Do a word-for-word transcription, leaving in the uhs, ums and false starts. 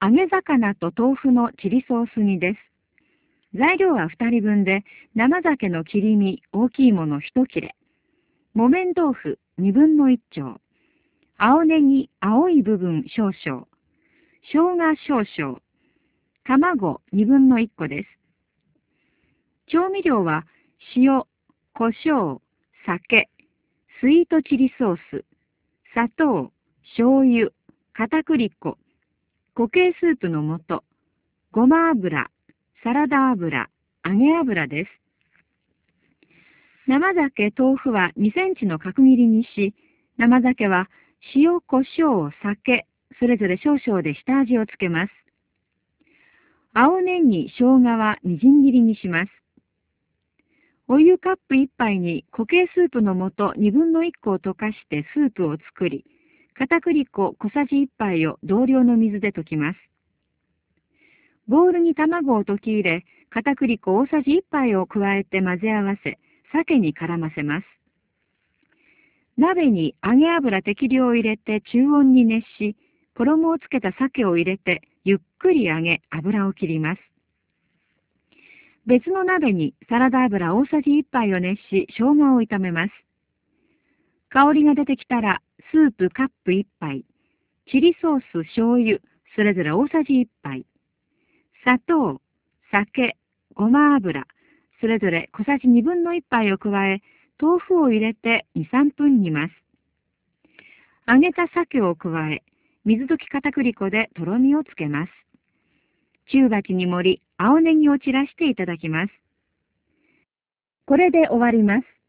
揚げ魚と豆腐のチリソース煮です。材料はふたりぶんで、生鮭の切り身、大きいものいち切れ、木綿豆腐にぶんのいち丁、青ネギ、青い部分少々、生姜少々、卵にぶんのいち個です。調味料は塩、胡椒、酒、スイートチリソース、砂糖、醤油、片栗粉、固形スープの素、ごま油、サラダ油、揚げ油です。生鮭、豆腐はにセンチの角切りにし、生鮭は塩、胡椒、酒、それぞれ少々で下味をつけます。青ネギ、生姜はみじん切りにします。お湯カップいっぱいに固形スープの素にぶんのいち個を溶かしてスープを作り、片栗粉小さじいっぱいを同量の水で溶きます。ボウルに卵を溶き入れ、片栗粉大さじいっぱいを加えて混ぜ合わせ、鮭に絡ませます。鍋に揚げ油適量を入れて中温に熱し、衣をつけた鮭を入れてゆっくり揚げ、油を切ります。別の鍋にサラダ油大さじいっぱいを熱し、生姜を炒めます。香りが出てきたら、スープカップいっぱい、チリソース、醤油、それぞれ大さじいっぱい、砂糖、酒、ごま油、それぞれ小さじにぶんのいち杯を加え、豆腐を入れてに、さんぷん煮ます。揚げた鮭を加え、水溶き片栗粉でとろみをつけます。中鉢に盛り、青ネギを散らしていただきます。これで終わります。